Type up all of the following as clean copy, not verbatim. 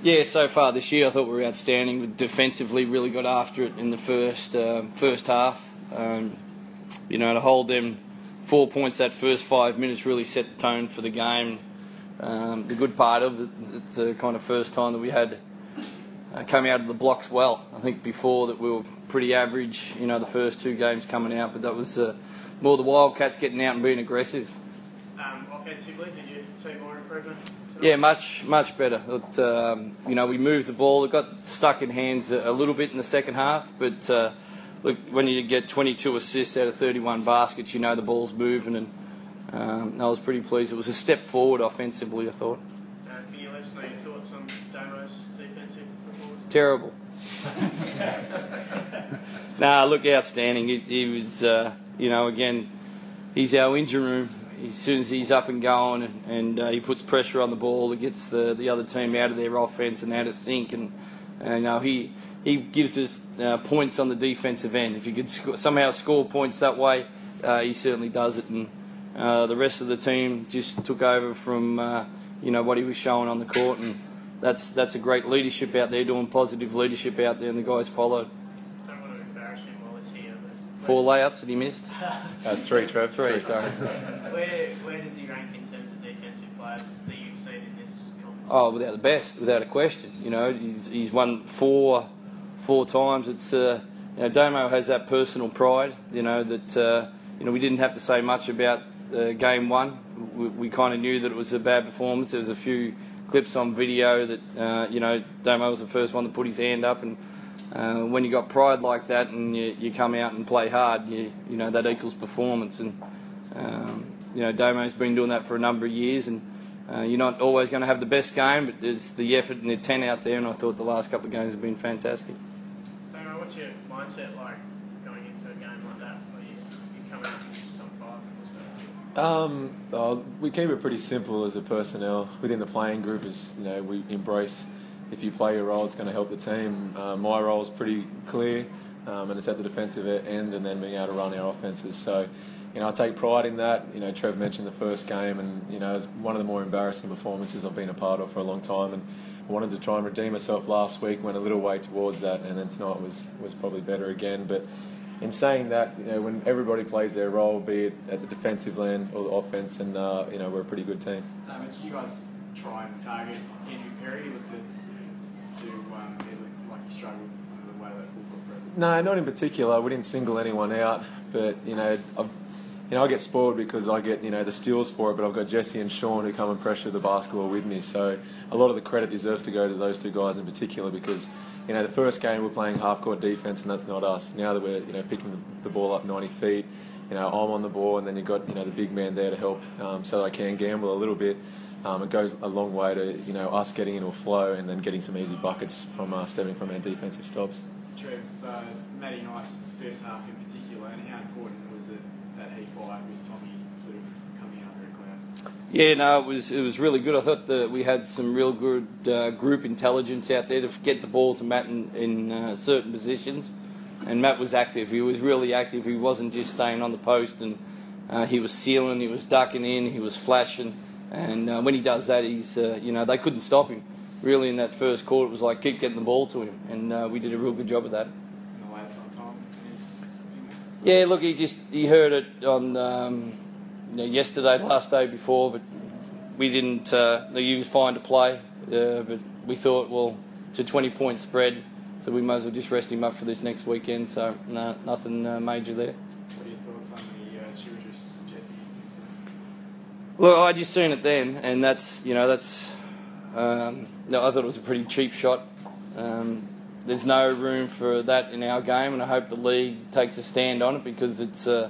Yeah, so far this year I thought we were outstanding. We defensively really got after it in the first half. To hold them 4 points that first 5 minutes really set the tone for the game. The good part of it, it's the kind of first time that we had come out of the blocks well. I think before that we were pretty average, the first 2 games coming out, but that was more the Wildcats getting out and being aggressive. Offensively, did you see more improvement? Yeah, much better. We moved the ball. It got stuck in hands a little bit in the second half, but look, when you get 22 assists out of 31 baskets, the ball's moving, and I was pretty pleased. It was a step forward offensively, I thought. Can you let us know your thoughts on Damo's defensive performance? Terrible. Look, outstanding. He was, again, he's our engine room. As soon as he's up and going and he puts pressure on the ball, it gets the other team out of their offense and out of sync. And he gives us points on the defensive end. If you could somehow score points that way, he certainly does it. And the rest of the team just took over from what he was showing on the court, and that's a great leadership out there, doing positive leadership out there, and the guys followed. Don't want to embarrass him while he's here. 4 layups that he missed. That's 3, Trev. 3, sorry. Where does he rank in terms of defensive players that you've seen in this competition? Oh, without the best, without a question. He's won 4 times. It's Damo has that personal pride. That we didn't have to say much about game 1. We kind of knew that it was a bad performance. There was a few clips on video that Damo was the first one to put his hand up, and when you got pride like that and you come out and play hard, that equals performance. And Damo's been doing that for a number of years, and you're not always going to have the best game, but it's the effort and the 10 out there, and I thought the last couple of games have been fantastic. Damo, what's your mindset like going into a game like that, where you come out just on fire from the start? We keep it pretty simple as a personnel within the playing group. We embrace, if you play your role, it's going to help the team. My role is pretty clear, and it's at the defensive end, and then being able to run our offences. So, I take pride in that. Trev mentioned the first game, and it was one of the more embarrassing performances I've been a part of for a long time. And I wanted to try and redeem myself last week, went a little way towards that, and then tonight was probably better again. But in saying that, when everybody plays their role, be it at the defensive end or the offense, and we're a pretty good team. Did you guys try and target Andrew Perry? He looked like he struggled under the way that full-court presence. No, not in particular. We didn't single anyone out, but I get spoiled because I get the steals for it, but I've got Jesse and Sean who come and pressure the basketball with me. So a lot of the credit deserves to go to those 2 guys in particular, because the first game we're playing half-court defense, and that's not us. Now that we're picking the ball up 90 feet, I'm on the ball, and then you've got the big man there to help, so that I can gamble a little bit. It goes a long way to us getting into a flow and then getting some easy buckets from stemming from our defensive stops. Trev, Matty Nice first half in particular, and how important was it that he fight with Tommy sort of coming out very cloud? Yeah, no, it was really good. I thought that we had some real good group intelligence out there to get the ball to Matt in certain positions, and Matt was active. He was really active. He wasn't just staying on the post, and he was sealing, he was ducking in, he was flashing, and when he does that, he's they couldn't stop him. Really, in that first quarter, it was like keep getting the ball to him, and we did a real good job of that. And the latest on time is... Yeah, look, he heard it on yesterday, last day before, but we didn't. He was fine to play, but we thought, well, it's a 20-point spread, so we might as well just rest him up for this next weekend. So no, nothing major there. What are your thoughts on the Childress Jesse incident? Well, I just seen it then, and that's. I thought it was a pretty cheap shot. There's no room for that in our game, and I hope the league takes a stand on it, because it's, I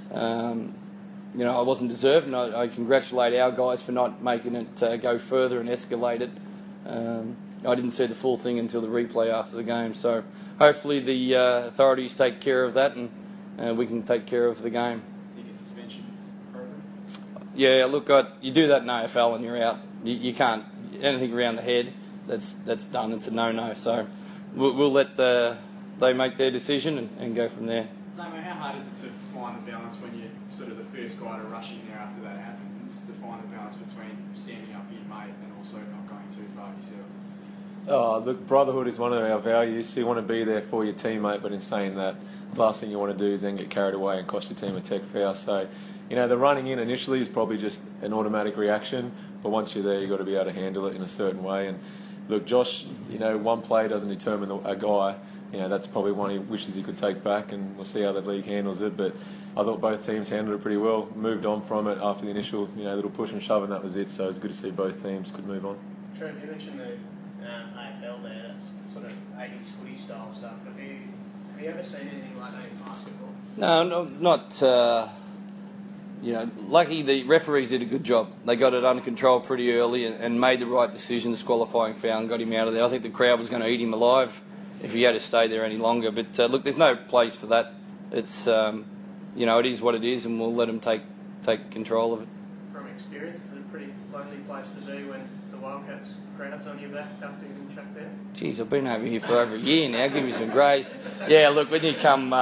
wasn't deserved, and I congratulate our guys for not making it go further and escalate it. I didn't see the full thing until the replay after the game, so hopefully the authorities take care of that, and we can take care of the game. Think a suspension's appropriate? Yeah, look, you do that in AFL and you're out. You can't, anything around the head, that's done. It's a no-no. So we'll let they make their decision and go from there. Damo, how hard is it to find the balance when you're sort of the first guy to rush in there after that happens, to find the balance between standing up for your mate and also not going too far yourself? Oh, look, brotherhood is one of our values. So you want to be there for your teammate, but in saying that, the last thing you want to do is then get carried away and cost your team a tech foul. So, the running in initially is probably just an automatic reaction, but once you're there, you've got to be able to handle it in a certain way. And look, Josh, one play doesn't determine a guy. That's probably one he wishes he could take back, and we'll see how the league handles it. But I thought both teams handled it pretty well, moved on from it after the initial, little push and shove, and that was it. So it's good to see both teams could move on. Trev, you mentioned the AFL there, that's sort of 80s footy style stuff. Have you ever seen anything like that in basketball? No, not. Lucky the referees did a good job. They got it under control pretty early and made the right decision, disqualifying foul, and got him out of there. I think the crowd was going to eat him alive if he had to stay there any longer. But look, there's no place for that. It's it is what it is, and we'll let them take control of it. From experience, is it a pretty lonely place to be when the Wildcats crowd's on your back after you've been chucked there? Geez, I've been over here for over a year now. Give me some grace. Yeah, look, when you come,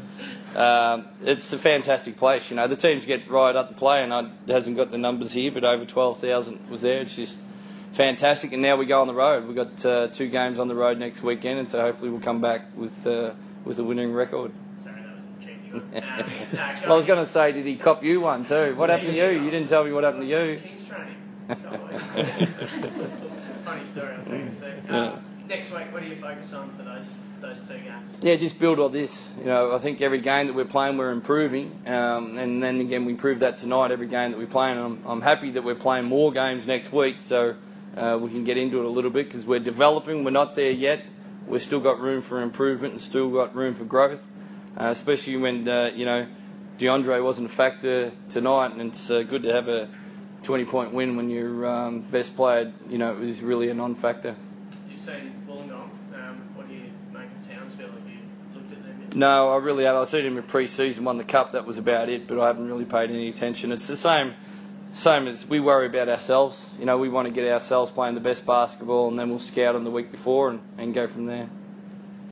it's a fantastic place. The teams get right up to play, and it hasn't got the numbers here, but over 12,000 was there. It's just fantastic. And now we go on the road. We've got 2 games on the road next weekend, and so hopefully we'll come back with a winning record. Sorry, that was a cheeky one. Well, I was going to say, did he cop you one too? What happened to you? You didn't tell me what happened to you. King's training. It's a funny story, I'll tell you in a sec. Next week, what do you focus on for those 2 games? Yeah, just build on this. I think every game that we're playing, we're improving. And then again, we prove that tonight, every game that we're playing. And I'm happy that we're playing more games next week, so we can get into it a little bit, because we're developing. We're not there yet. We've still got room for improvement and still got room for growth, especially when, DeAndre wasn't a factor tonight, and it's good to have a 20-point win when your best player, is really a non-factor. You've seen Wollongong. What do you make of Townsville? Have you looked at them yet? No, I really haven't. I've seen him in pre-season, won the Cup, that was about it, but I haven't really paid any attention. It's the same as we worry about ourselves. We want to get ourselves playing the best basketball, and then we'll scout them the week before and go from there.